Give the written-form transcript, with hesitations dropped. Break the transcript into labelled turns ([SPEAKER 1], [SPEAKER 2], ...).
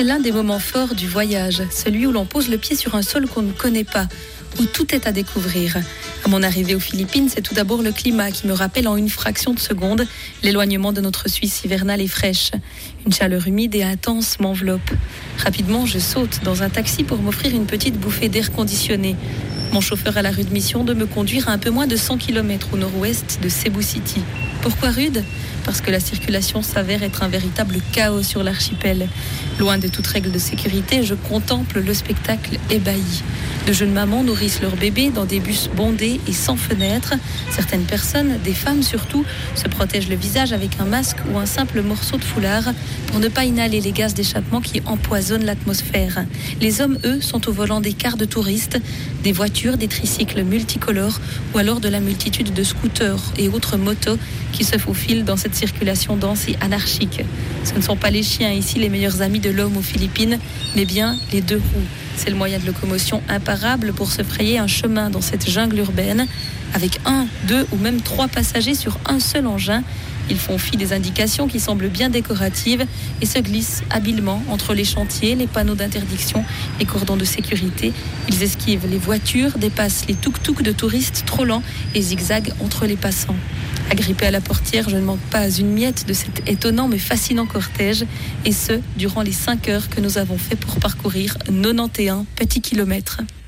[SPEAKER 1] C'est l'un des moments forts du voyage, celui où l'on pose le pied sur un sol qu'on ne connaît pas, où tout est à découvrir. À mon arrivée aux Philippines, c'est tout d'abord le climat qui me rappelle en une fraction de seconde l'éloignement de notre Suisse hivernale et fraîche. Une chaleur humide et intense m'enveloppe. Rapidement, je saute dans un taxi pour m'offrir une petite bouffée d'air conditionné. Mon chauffeur a la rude mission de me conduire à un peu moins de 100 km au nord-ouest de Cebu City. Pourquoi rude ? Parce que la circulation s'avère être un véritable chaos sur l'archipel. Loin de toute règle de sécurité, je contemple le spectacle ébahi. De jeunes mamans nourrissent leurs bébés dans des bus bondés et sans fenêtres. Certaines personnes, des femmes surtout, se protègent le visage avec un masque ou un simple morceau de foulard pour ne pas inhaler les gaz d'échappement qui empoisonnent l'atmosphère. Les hommes, eux, sont au volant des cars de touristes, des voitures, des tricycles multicolores ou alors de la multitude de scooters et autres motos qui se faufilent dans cette circulation dense et anarchique. Ce ne sont pas les chiens ici les meilleurs amis de l'homme aux Philippines, mais bien les deux roues. C'est le moyen de locomotion imparable pour se frayer un chemin dans cette jungle urbaine. Avec 1, 2 ou même 3 passagers sur un seul engin, ils font fi des indications qui semblent bien décoratives et se glissent habilement entre les chantiers, les panneaux d'interdiction, les cordons de sécurité. Ils esquivent les voitures, dépassent les tuk-tuk de touristes trop lents et zigzaguent entre les passants. Agrippée à la portière, je ne manque pas une miette de cet étonnant mais fascinant cortège, et ce, durant les 5 heures que nous avons fait pour parcourir 91 petits kilomètres.